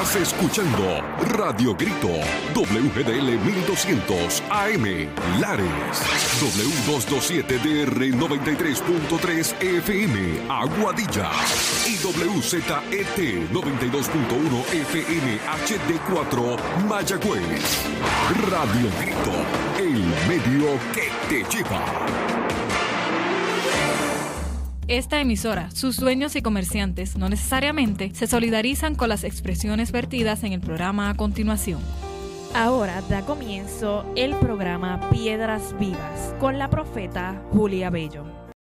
Estás escuchando Radio Grito, WGDL 1200 AM, Lares, W227DR 93.3 FM, Aguadilla, y WZET 92.1 FM HD4, Mayagüez. Radio Grito, el medio que te lleva. Esta emisora, sus dueños y comerciantes no necesariamente se solidarizan con las expresiones vertidas en el programa a continuación. Ahora da comienzo el programa Piedras Vivas con la profeta Julia Bello.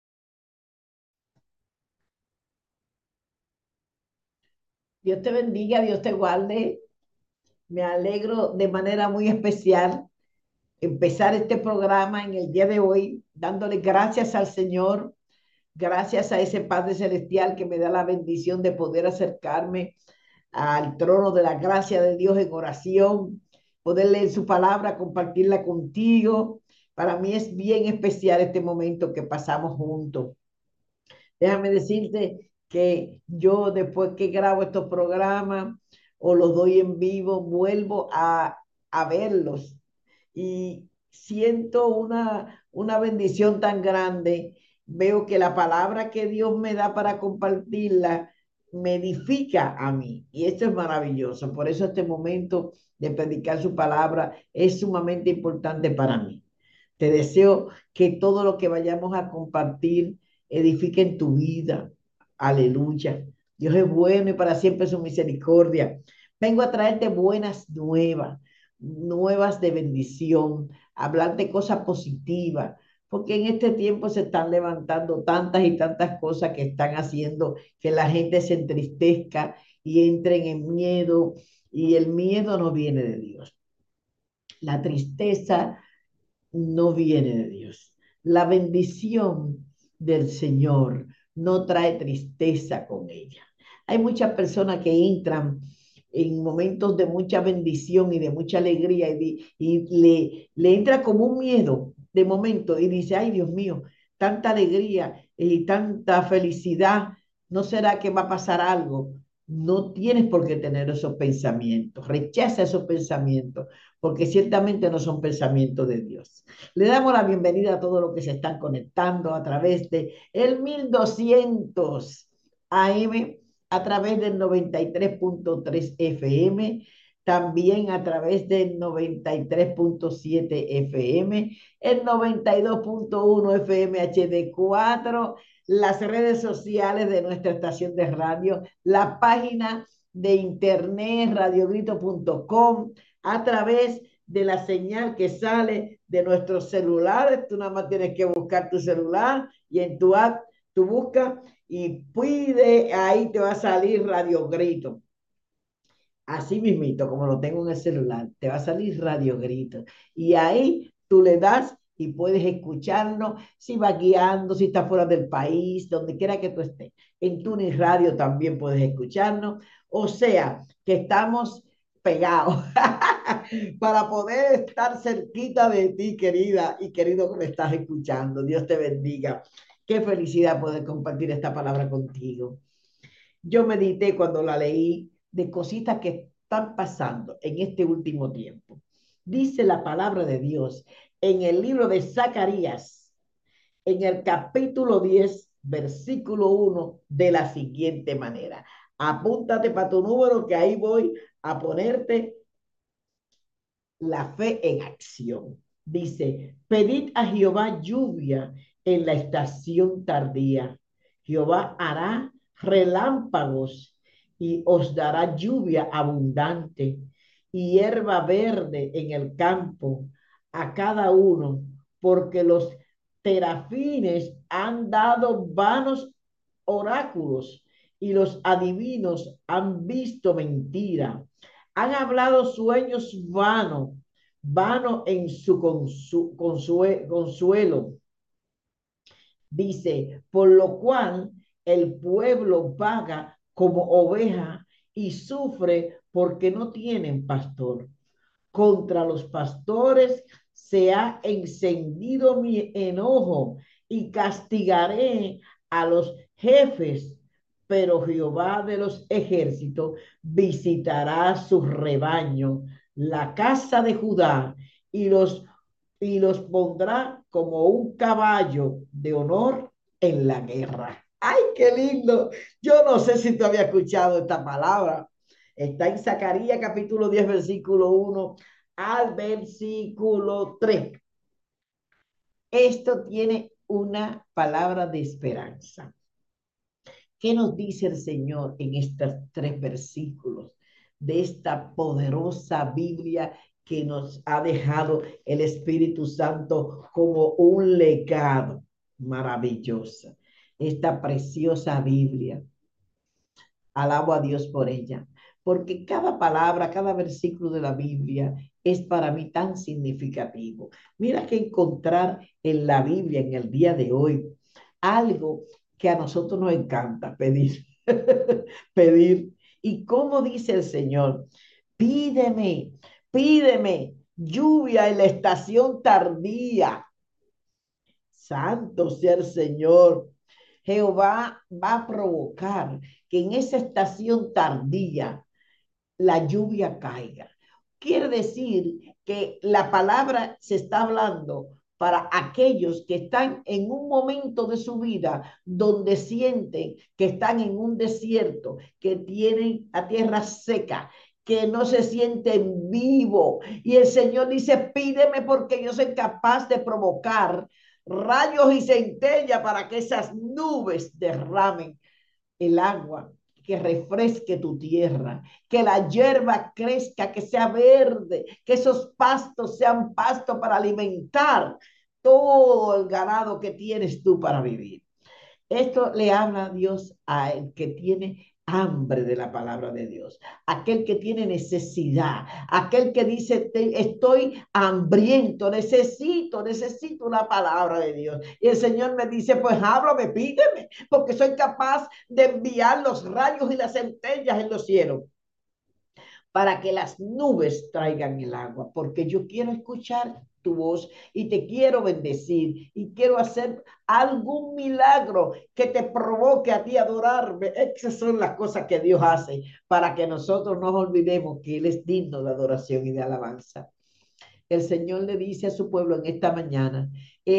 Dios te bendiga, Dios te guarde. Me alegro de manera muy especial empezar este programa en el día de hoy, dándole gracias al Señor. Gracias a ese Padre Celestial que me da la bendición de poder acercarme al trono de la gracia de Dios en oración, poder leer su palabra, compartirla contigo. Para mí es bien especial este momento que pasamos juntos. Déjame decirte que yo después que grabo estos programas o los doy en vivo, vuelvo a verlos y siento una bendición tan grande. Veo que la palabra que Dios me da para compartirla me edifica a mí y esto es maravilloso. Por eso este momento de predicar su palabra es sumamente importante para mí. Te deseo que todo lo que vayamos a compartir edifique en tu vida. Aleluya. Dios es bueno y para siempre su misericordia. Vengo a traerte buenas nuevas, nuevas de bendición, hablar de cosas positivas, porque en este tiempo se están levantando tantas y tantas cosas que están haciendo que la gente se entristezca y entren en miedo, y el miedo no viene de Dios. La tristeza no viene de Dios. La bendición del Señor no trae tristeza con ella. Hay muchas personas que entran en momentos de mucha bendición y de mucha alegría y le entra como un miedo de momento y dice, ay Dios mío, tanta alegría y tanta felicidad, ¿no será que va a pasar algo? No tienes por qué tener esos pensamientos, rechaza esos pensamientos, porque ciertamente no son pensamientos de Dios. Le damos la bienvenida a todos los que se están conectando a través de el 1200 AM, a través del 93.3 FM, también a través del 93.7 FM, el 92.1 FM HD4, las redes sociales de nuestra estación de radio, la página de internet radiogrito.com, a través de la señal que sale de nuestros celulares. Tú nada más tienes que buscar tu celular y en tu app tú buscas y pide, ahí te va a salir Radio Grito. Así mismito, como lo tengo en el celular, te va a salir Radio Grito. Y ahí tú le das y puedes escucharnos si vas guiando, si estás fuera del país, donde quiera que tú estés. En Tunis Radio también puedes escucharnos. O sea, que estamos pegados para poder estar cerquita de ti, querida y querido que me estás escuchando. Dios te bendiga. Qué felicidad poder compartir esta palabra contigo. Yo medité cuando la leí de cositas que están pasando en este último tiempo. Dice la palabra de Dios en el libro de Zacarías, en el capítulo 10, versículo 1, de la siguiente manera. Apúntate para tu número que ahí voy a ponerte la fe en acción. Dice, pedid a Jehová lluvia en la estación tardía. Jehová hará relámpagos y os dará lluvia abundante y hierba verde en el campo a cada uno, porque los terafines han dado vanos oráculos y los adivinos han visto mentira. Han hablado sueños vanos, vano en su consuelo. Dice, por lo cual el pueblo vaga como oveja y sufre porque no tienen pastor. Contra los pastores se ha encendido mi enojo y castigaré a los jefes pero Jehová de los ejércitos visitará su rebaño, la casa de Judá, y los pondrá como un caballo de honor en la guerra. ¡Ay, qué lindo! Yo no sé si tú habías escuchado esta palabra. Está en Zacarías capítulo 10, versículo 1 al versículo 3. Esto tiene una palabra de esperanza. ¿Qué nos dice el Señor en estos 3 versículos de esta poderosa Biblia que nos ha dejado el Espíritu Santo como un legado maravilloso? Esta preciosa Biblia. Alabo a Dios por ella, porque cada palabra, cada versículo de la Biblia es para mí tan significativo. Mira que encontrar en la Biblia en el día de hoy algo que a nosotros nos encanta pedir, pedir. Y como dice el Señor, pídeme, pídeme lluvia en la estación tardía. Santo sea el Señor. Jehová va a provocar que en esa estación tardía la lluvia caiga. Quiere decir que la palabra se está hablando para aquellos que están en un momento de su vida donde sienten que están en un desierto, que tienen la tierra seca, que no se sienten vivos. Y el Señor dice, pídeme porque yo soy capaz de provocar rayos y centellas para que esas nubes derramen el agua, que refresque tu tierra, que la hierba crezca, que sea verde, que esos pastos sean pastos para alimentar todo el ganado que tienes tú para vivir. Esto le habla a Dios a el que tiene hambre de la palabra de Dios, aquel que tiene necesidad, aquel que dice, estoy hambriento, necesito una palabra de Dios. Y el Señor me dice, pues háblame, pídeme, porque soy capaz de enviar los rayos y las centellas en los cielos para que las nubes traigan el agua, porque yo quiero escuchar tu voz y te quiero bendecir y quiero hacer algún milagro que te provoque a ti a adorarme. Esas son las cosas que Dios hace para que nosotros no olvidemos que Él es digno de adoración y de alabanza. El Señor le dice a su pueblo en esta mañana,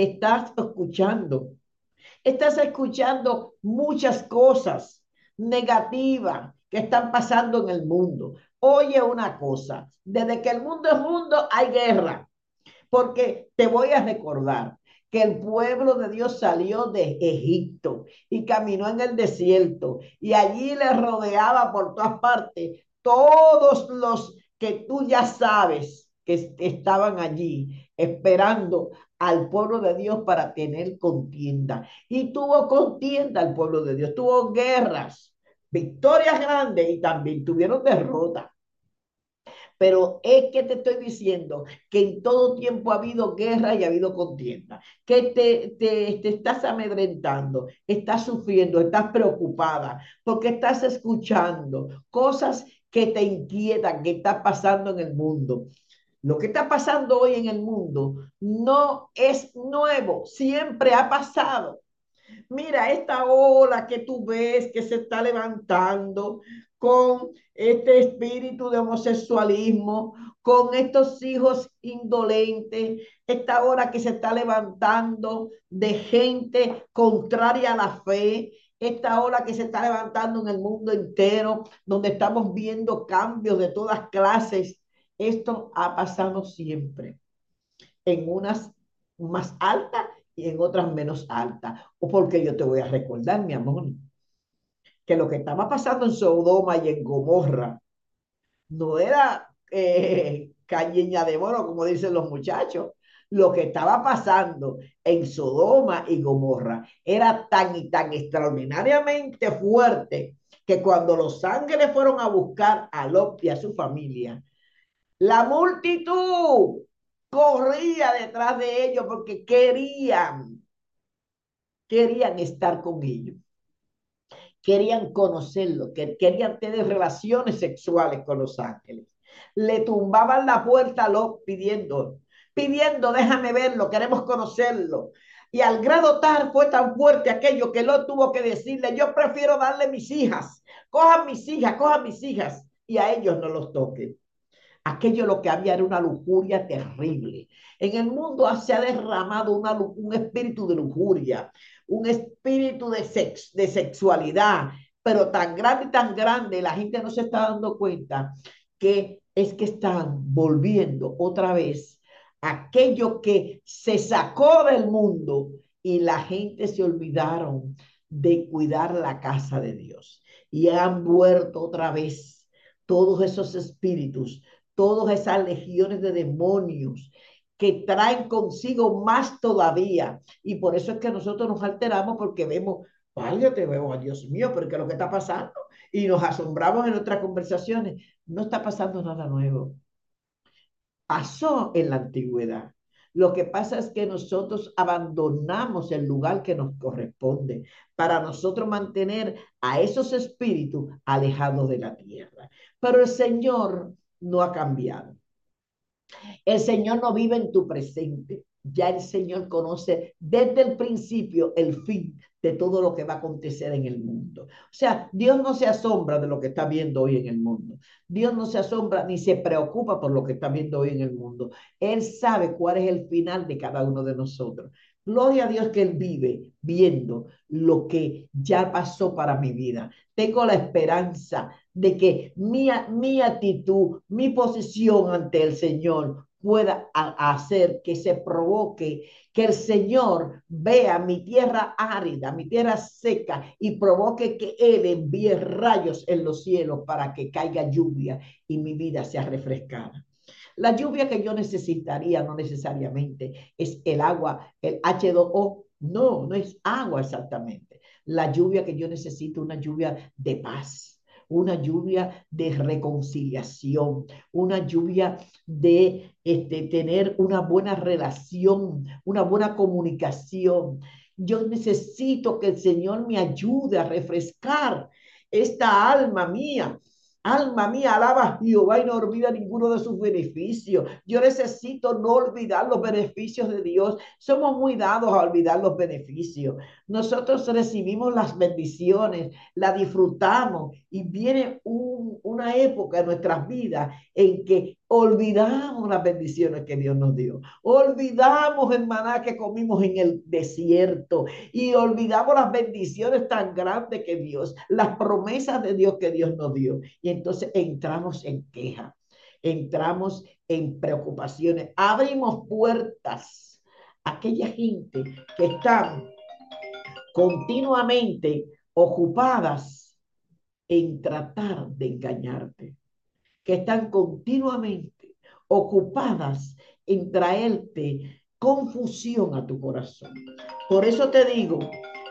estás escuchando muchas cosas negativas que están pasando en el mundo. Oye una cosa, desde que el mundo es mundo hay guerra, porque te voy a recordar que el pueblo de Dios salió de Egipto y caminó en el desierto y allí le rodeaba por todas partes todos los que tú ya sabes que estaban allí esperando al pueblo de Dios para tener contienda. Y tuvo contienda el pueblo de Dios, tuvo guerras, victorias grandes y también tuvieron derrotas. Pero es que te estoy diciendo que en todo tiempo ha habido guerra y ha habido contienda, que te estás amedrentando, estás sufriendo, estás preocupada, porque estás escuchando cosas que te inquietan, que está pasando en el mundo. Lo que está pasando hoy en el mundo no es nuevo, siempre ha pasado. Mira esta ola que tú ves que se está levantando con este espíritu de homosexualismo, con estos hijos indolentes, esta ola que se está levantando de gente contraria a la fe, esta ola que se está levantando en el mundo entero, donde estamos viendo cambios de todas clases. Esto ha pasado siempre, en unas más altas y en otras menos altas. O porque yo te voy a recordar, mi amor, que lo que estaba pasando en Sodoma y en Gomorra no era cañeña de mono, como dicen los muchachos. Lo que estaba pasando en Sodoma y Gomorra era tan y tan extraordinariamente fuerte que cuando los ángeles fueron a buscar a Lot y a su familia, la multitud corría detrás de ellos porque querían estar con ellos, querían conocerlo, querían tener relaciones sexuales con los ángeles. Le tumbaban la puerta a Lot pidiendo, déjame verlo, queremos conocerlo. Y al grado tal fue tan fuerte aquello que Lot tuvo que decirle, yo prefiero darle mis hijas, cojan mis hijas, y a ellos no los toquen. Aquello lo que había era una lujuria terrible. En el mundo se ha derramado un espíritu de lujuria, un espíritu de sexualidad, pero tan grande, la gente no se está dando cuenta que es que están volviendo otra vez aquello que se sacó del mundo y la gente se olvidaron de cuidar la casa de Dios. Y han vuelto otra vez todos esos espíritus, todas esas legiones de demonios que traen consigo más todavía. Y por eso es que nosotros nos alteramos porque vemos, vaya, te veo, oh, Dios mío, pero ¿qué es lo que está pasando? Y nos asombramos en nuestras conversaciones. No está pasando nada nuevo. Pasó en la antigüedad. Lo que pasa es que nosotros abandonamos el lugar que nos corresponde para nosotros mantener a esos espíritus alejados de la tierra. Pero el Señor no ha cambiado. El Señor no vive en tu presente. Ya el Señor conoce desde el principio el fin de todo lo que va a acontecer en el mundo. O sea, Dios no se asombra de lo que está viendo hoy en el mundo. Dios no se asombra ni se preocupa por lo que está viendo hoy en el mundo. Él sabe cuál es el final de cada uno de nosotros. Gloria a Dios que Él vive viendo lo que ya pasó para mi vida. Tengo la esperanza de que mi actitud, mi posición ante el Señor pueda hacer que se provoque, que el Señor vea mi tierra árida, mi tierra seca y provoque que Él envíe rayos en los cielos para que caiga lluvia y mi vida sea refrescada. La lluvia que yo necesitaría no necesariamente es el agua, el H2O, no, no es agua exactamente. La lluvia que yo necesito, una lluvia de paz, una lluvia de reconciliación, una lluvia de tener una buena relación, una buena comunicación. Yo necesito que el Señor me ayude a refrescar esta alma mía. Alma mía, alaba a Jehová y no olvida ninguno de sus beneficios. Yo necesito no olvidar los beneficios de Dios. Somos muy dados a olvidar los beneficios. Nosotros recibimos las bendiciones, las disfrutamos y viene una época en nuestras vidas en que olvidamos las bendiciones que Dios nos dio. Olvidamos el maná que comimos en el desierto y olvidamos las bendiciones tan grandes que Dios, las promesas de Dios que Dios nos dio. Y entonces entramos en queja, entramos en preocupaciones, abrimos puertas a aquella gente que están continuamente ocupadas en tratar de engañarte, que están continuamente ocupadas en traerte confusión a tu corazón. Por eso te digo,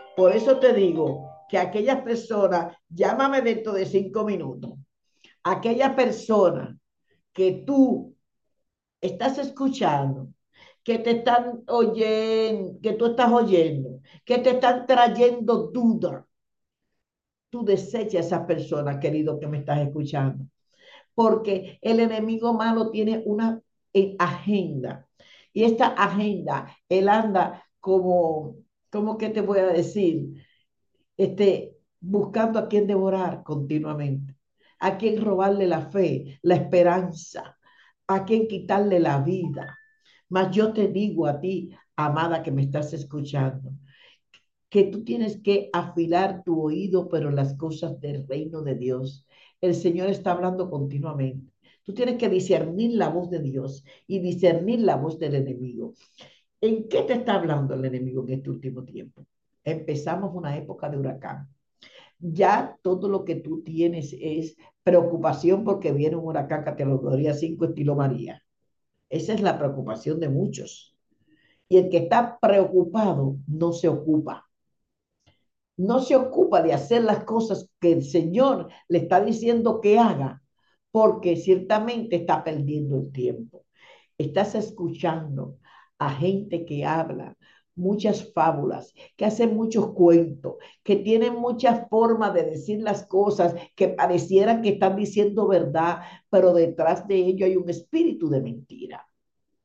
que aquellas personas, llámame dentro de 5 minutos, aquella persona que tú estás escuchando, que te están oyendo, que tú estás oyendo, que te están trayendo duda, tú desechas a esa persona, querido, que me estás escuchando, porque el enemigo malo tiene una agenda, y esta agenda, él anda como que te voy a decir, buscando a quien devorar continuamente, a quien robarle la fe, la esperanza, a quien quitarle la vida. Mas yo te digo a ti, amada que me estás escuchando, que tú tienes que afilar tu oído, pero las cosas del reino de Dios. El Señor está hablando continuamente. Tú tienes que discernir la voz de Dios y discernir la voz del enemigo. ¿En qué te está hablando el enemigo en este último tiempo? Empezamos una época de huracán. Ya todo lo que tú tienes es preocupación porque viene un huracán categoría 5 estilo María. Esa es la preocupación de muchos. Y el que está preocupado no se ocupa. No se ocupa de hacer las cosas que el Señor le está diciendo que haga, porque ciertamente está perdiendo el tiempo. Estás escuchando a gente que habla muchas fábulas, que hacen muchos cuentos, que tienen muchas formas de decir las cosas que parecieran que están diciendo verdad, pero detrás de ello hay un espíritu de mentira.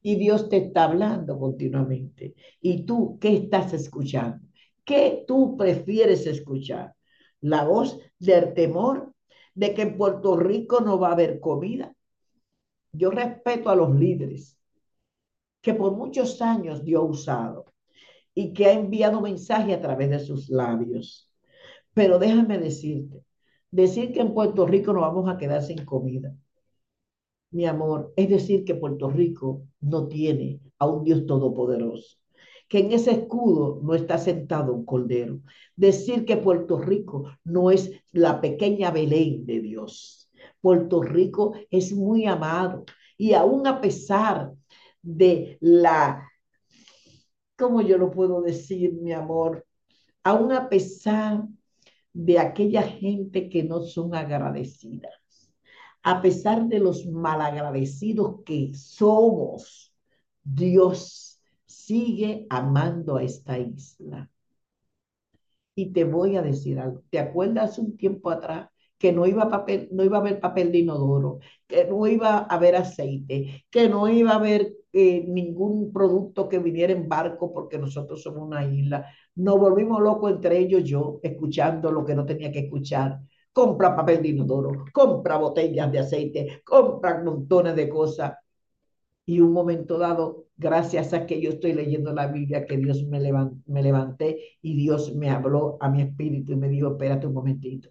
Y Dios te está hablando continuamente. ¿Y tú qué estás escuchando? ¿Qué tú prefieres escuchar? ¿La voz del temor de que en Puerto Rico no va a haber comida? Yo respeto a los líderes que por muchos años Dios ha usado y que ha enviado mensaje a través de sus labios. Pero déjame decirte, decir que en Puerto Rico nos vamos a quedar sin comida, mi amor, es decir que Puerto Rico no tiene a un Dios todopoderoso, que en ese escudo no está sentado un cordero. Decir que Puerto Rico no es la pequeña Belén de Dios. Puerto Rico es muy amado y aún a pesar de la, ¿cómo yo lo puedo decir, mi amor? Aún a pesar de aquella gente que no son agradecidas, a pesar de los malagradecidos que somos, Dios sigue amando a esta isla. Y te voy a decir algo. ¿Te acuerdas un tiempo atrás que no iba a haber papel de inodoro, que no iba a haber aceite, que no iba a haber ningún producto que viniera en barco porque nosotros somos una isla? Nos volvimos locos entre ellos, yo, escuchando lo que no tenía que escuchar. Compra papel de inodoro, compra botellas de aceite, compra montones de cosas. Y un momento dado, gracias a que yo estoy leyendo la Biblia, que Dios me levanté y Dios me habló a mi espíritu y me dijo, espérate un momentito,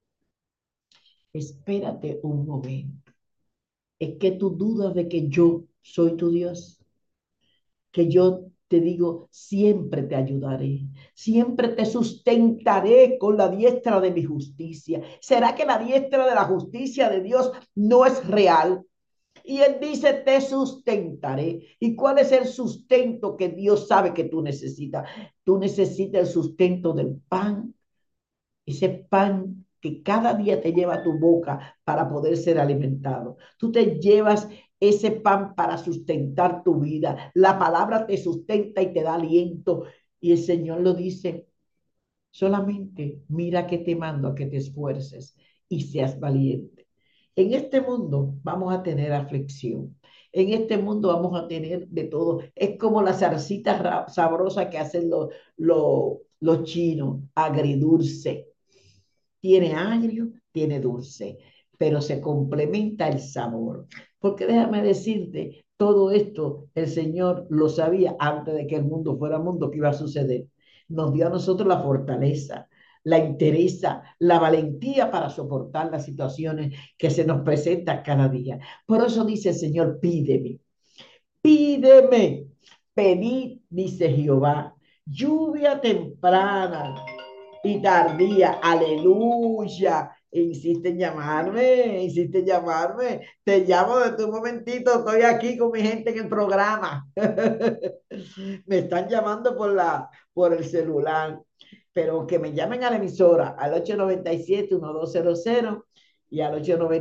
espérate un momento. Es que tú dudas de que yo soy tu Dios, que yo te digo, siempre te ayudaré, siempre te sustentaré con la diestra de mi justicia. ¿Será que la diestra de la justicia de Dios no es real? Y él dice, te sustentaré. ¿Y cuál es el sustento que Dios sabe que tú necesitas? Tú necesitas el sustento del pan, ese pan que cada día te lleva a tu boca para poder ser alimentado. Tú te llevas ese pan para sustentar tu vida. La palabra te sustenta y te da aliento. Y el Señor lo dice, solamente mira que te mando a que te esfuerces y seas valiente. En este mundo vamos a tener aflicción. En este mundo vamos a tener de todo. Es como la zarcita sabrosa que hacen los chinos, agridulce. Tiene agrio, tiene dulce, pero se complementa el sabor. Porque déjame decirte, todo esto el Señor lo sabía antes de que el mundo fuera mundo que iba a suceder. Nos dio a nosotros la fortaleza, la entereza, la valentía para soportar las situaciones que se nos presentan cada día. Por eso dice el Señor, pídeme, pídeme, pedid, dice Jehová, lluvia temprana y tardía, aleluya. Insiste en llamarme, te llamo de tu momentito, estoy aquí con mi gente en el programa. Me están llamando por el celular, pero que me llamen a la emisora al 897-1200 y al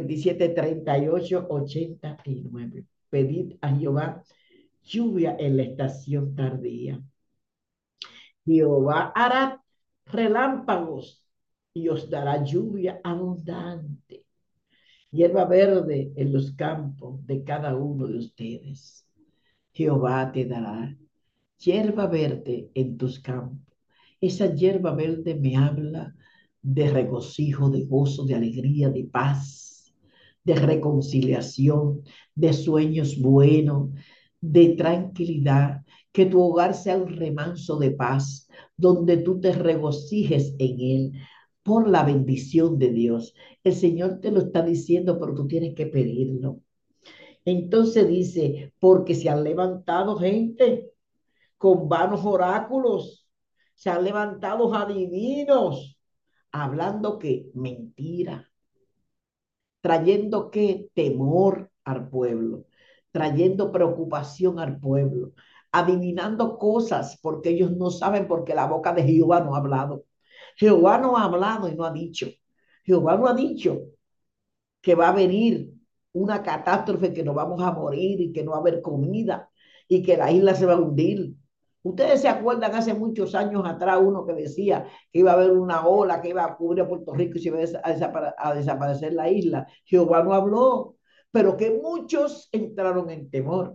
897-3889. Pedid a Jehová lluvia en la estación tardía. Jehová hará relámpagos y os dará lluvia abundante, hierba verde en los campos de cada uno de ustedes. Jehová te dará hierba verde en tus campos. Esa hierba verde me habla de regocijo, de gozo, de alegría, de paz, de reconciliación, de sueños buenos, de tranquilidad. Que tu hogar sea un remanso de paz, donde tú te regocijes en él por la bendición de Dios. El Señor te lo está diciendo, pero tú tienes que pedirlo. Entonces dice, porque se han levantado gente con vanos oráculos, se han levantado adivinos, hablando que mentira, trayendo que temor al pueblo, trayendo preocupación al pueblo, adivinando cosas porque ellos no saben porque la boca de Jehová no ha hablado. Jehová no ha hablado y no ha dicho. Jehová no ha dicho que va a venir una catástrofe, que nos vamos a morir y que no va a haber comida y que la isla se va a hundir. Ustedes se acuerdan hace muchos años atrás uno que decía que iba a haber una ola que iba a cubrir a Puerto Rico y se iba a desaparecer la isla. Jehová no habló, pero que muchos entraron en temor.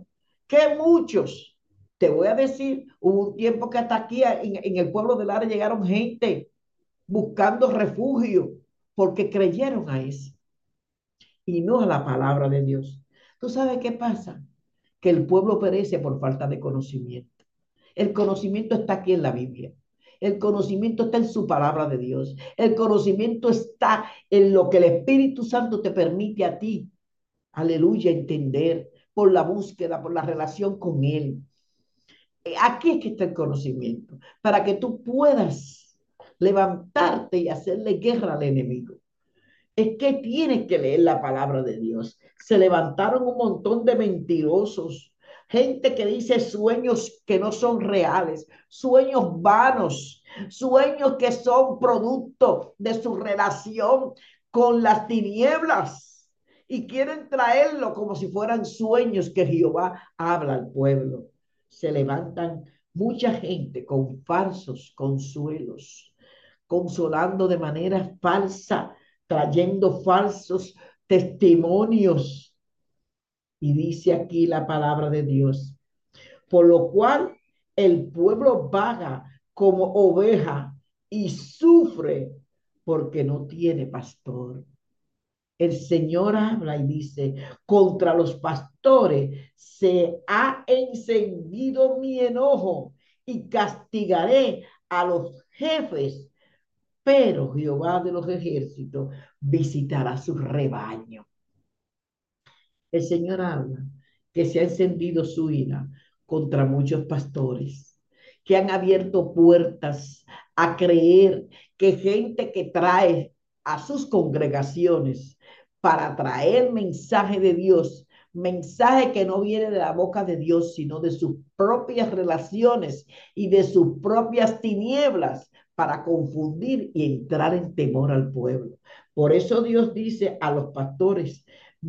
que muchos, te voy a decir, hubo un tiempo que hasta aquí en el pueblo de Lara llegaron gente buscando refugio porque creyeron a eso y no a la palabra de Dios. ¿Tú sabes qué pasa? Que el pueblo perece por falta de conocimiento. El conocimiento está aquí en la Biblia. El conocimiento está en su palabra de Dios. El conocimiento está en lo que el Espíritu Santo te permite a ti, aleluya, entender por la búsqueda, por la relación con Él. Aquí es que está el conocimiento, para que tú puedas levantarte y hacerle guerra al enemigo. Es que tienes que leer la palabra de Dios. Se levantaron un montón de mentirosos, gente que dice sueños que no son reales, sueños vanos, sueños que son producto de su relación con las tinieblas y quieren traerlo como si fueran sueños que Jehová habla al pueblo. Se levantan mucha gente con falsos consuelos, consolando de manera falsa, trayendo falsos testimonios. Y dice aquí la palabra de Dios, por lo cual el pueblo vaga como oveja y sufre porque no tiene pastor. El Señor habla y dice, contra los pastores se ha encendido mi enojo y castigaré a los jefes, pero Jehová de los ejércitos visitará su rebaño. El Señor habla que se ha encendido su ira contra muchos pastores, que han abierto puertas a creer que gente que trae a sus congregaciones para traer mensaje de Dios, mensaje que no viene de la boca de Dios, sino de sus propias relaciones y de sus propias tinieblas, para confundir y entrar en temor al pueblo. Por eso Dios dice a los pastores,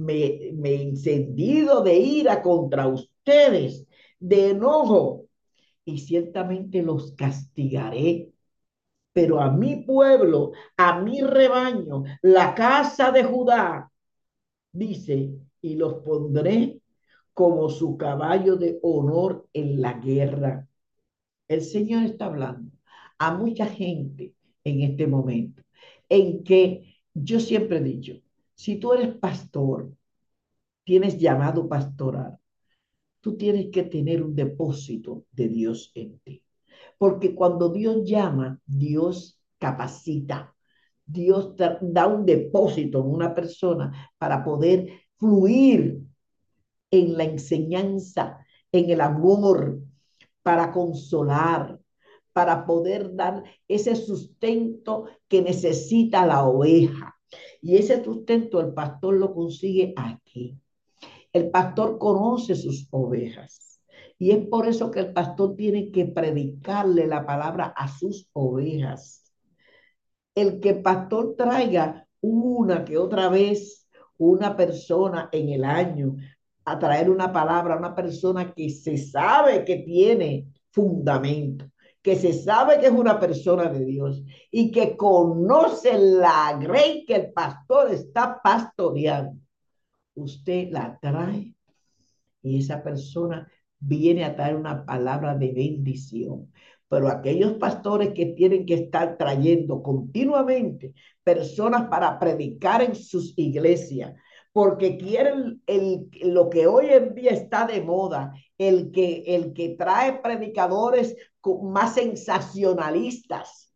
me he encendido de ira contra ustedes, de enojo, y ciertamente los castigaré. Pero a mi pueblo, a mi rebaño, la casa de Judá, dice, y los pondré como su caballo de honor en la guerra. El Señor está hablando a mucha gente en este momento, en que yo siempre he dicho, si tú eres pastor, tienes llamado pastoral, tú tienes que tener un depósito de Dios en ti. Porque cuando Dios llama, Dios capacita. Dios da un depósito en una persona para poder fluir en la enseñanza, en el amor, para consolar, para poder dar ese sustento que necesita la oveja. Y ese sustento el pastor lo consigue aquí. El pastor conoce sus ovejas. Y es por eso que el pastor tiene que predicarle la palabra a sus ovejas. El que el pastor traiga una que otra vez una persona en el año a traer una palabra a una persona que se sabe que tiene fundamento, que se sabe que es una persona de Dios y que conoce la grey que el pastor está pastoreando. Usted la trae y esa persona viene a traer una palabra de bendición. Pero aquellos pastores que tienen que estar trayendo continuamente personas para predicar en sus iglesias, porque quieren lo que hoy en día está de moda, el que trae predicadores más sensacionalistas,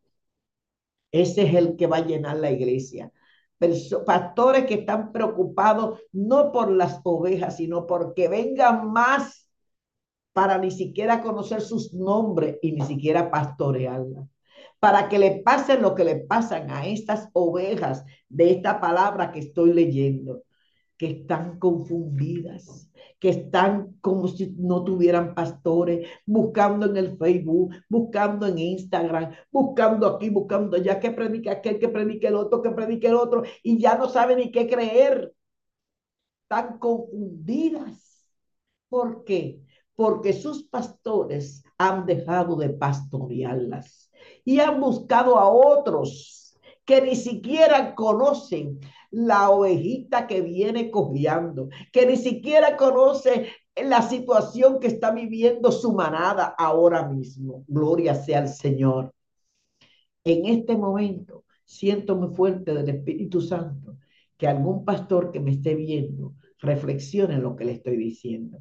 ese es el que va a llenar la iglesia. Pastores que están preocupados no por las ovejas, sino porque vengan más para ni siquiera conocer sus nombres y ni siquiera pastorearlas. Para que le pasen lo que le pasan a estas ovejas de esta palabra que estoy leyendo, que están confundidas, que están como si no tuvieran pastores, buscando en el Facebook, buscando en Instagram, buscando aquí, buscando allá, que predique aquel, que predique el otro, que predique el otro, y ya no saben ni qué creer. Están confundidas. ¿Por qué? Porque sus pastores han dejado de pastorearlas y han buscado a otros que ni siquiera conocen la ovejita que viene cojeando, que ni siquiera conoce la situación que está viviendo su manada ahora mismo. Gloria sea al Señor. En este momento siento muy fuerte del Espíritu Santo que algún pastor que me esté viendo reflexione en lo que le estoy diciendo.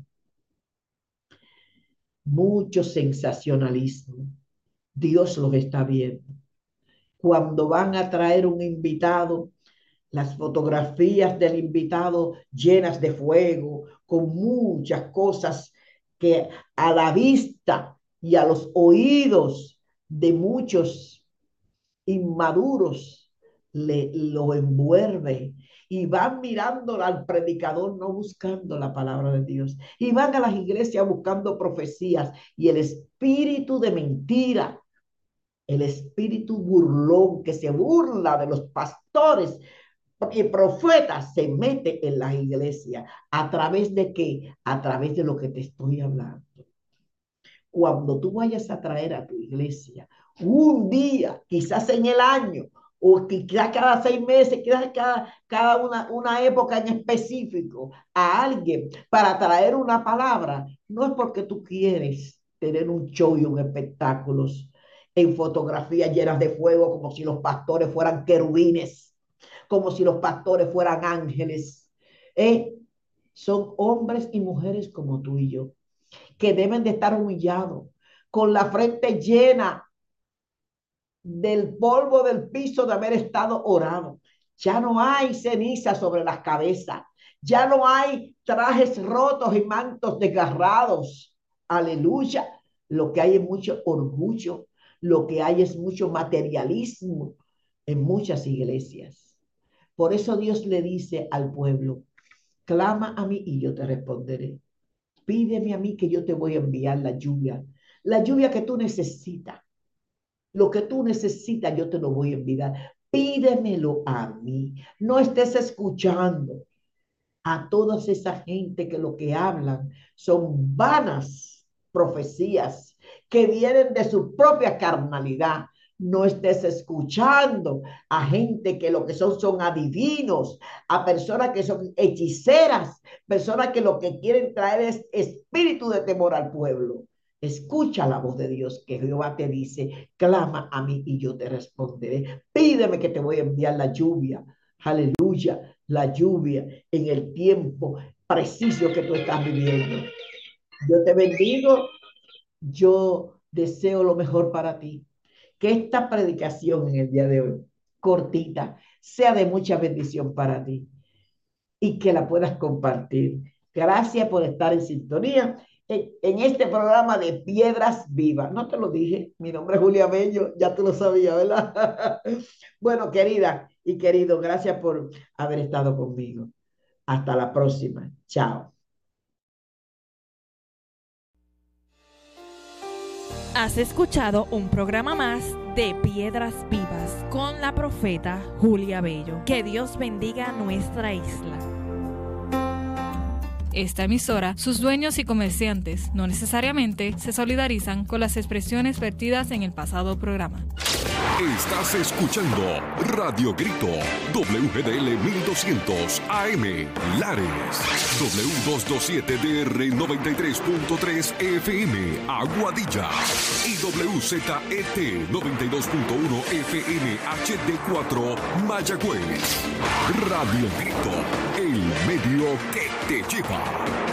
Mucho sensacionalismo. Dios los está viendo. Cuando van a traer un invitado, las fotografías del invitado llenas de fuego, con muchas cosas que a la vista y a los oídos de muchos inmaduros lo envuelve, y van mirando al predicador, no buscando la palabra de Dios, y van a las iglesias buscando profecías, y el espíritu de mentira, el espíritu burlón que se burla de los pastores y profetas, se mete en las iglesias. ¿A través de qué? A través de lo que te estoy hablando. Cuando tú vayas a traer a tu iglesia un día, quizás en el año, o quizás cada 6 meses, quizás cada una época en específico, a alguien para traer una palabra, no es porque tú quieres tener un show y un espectáculos en fotografías llenas de fuego, como si los pastores fueran querubines, como si los pastores fueran ángeles. Son hombres y mujeres como tú y yo, que deben de estar humillados, con la frente llena del polvo del piso de haber estado orando. Ya no hay ceniza sobre las cabezas, ya no hay trajes rotos y mantos desgarrados. Aleluya. Lo que hay es mucho orgullo, lo que hay es mucho materialismo en muchas iglesias. Por eso Dios le dice al pueblo: clama a mí y yo te responderé. Pídeme a mí que yo te voy a enviar la lluvia que tú necesitas. Lo que tú necesitas yo te lo voy a enviar. Pídemelo a mí. No estés escuchando a toda esa gente que lo que hablan son vanas profecías que vienen de su propia carnalidad. No estés escuchando a gente que lo que son adivinos, a personas que son hechiceras, personas que lo que quieren traer es espíritu de temor al pueblo. Escucha la voz de Dios, que Jehová te dice: clama a mí y yo te responderé. Pídeme que te voy a enviar la lluvia. Aleluya, la lluvia en el tiempo preciso que tú estás viviendo. Yo te bendigo, yo deseo lo mejor para ti. Que esta predicación en el día de hoy, cortita, sea de mucha bendición para ti y que la puedas compartir. Gracias por estar en sintonía en este programa de Piedras Vivas. No te lo dije, mi nombre es Julia Bello, ya tú lo sabías, ¿verdad? Bueno, querida y querido, gracias por haber estado conmigo. Hasta la próxima. Chao. Has escuchado un programa más de Piedras Vivas con la profeta Julia Bello. Que Dios bendiga nuestra isla. Esta emisora, sus dueños y comerciantes no necesariamente se solidarizan con las expresiones vertidas en el pasado programa. Estás escuchando Radio Grito, WGDL 1200 AM, Lares, W227DR 93.3 FM, Aguadilla, y WZET 92.1 FM HD4, Mayagüez. Radio Grito, el medio que te lleva.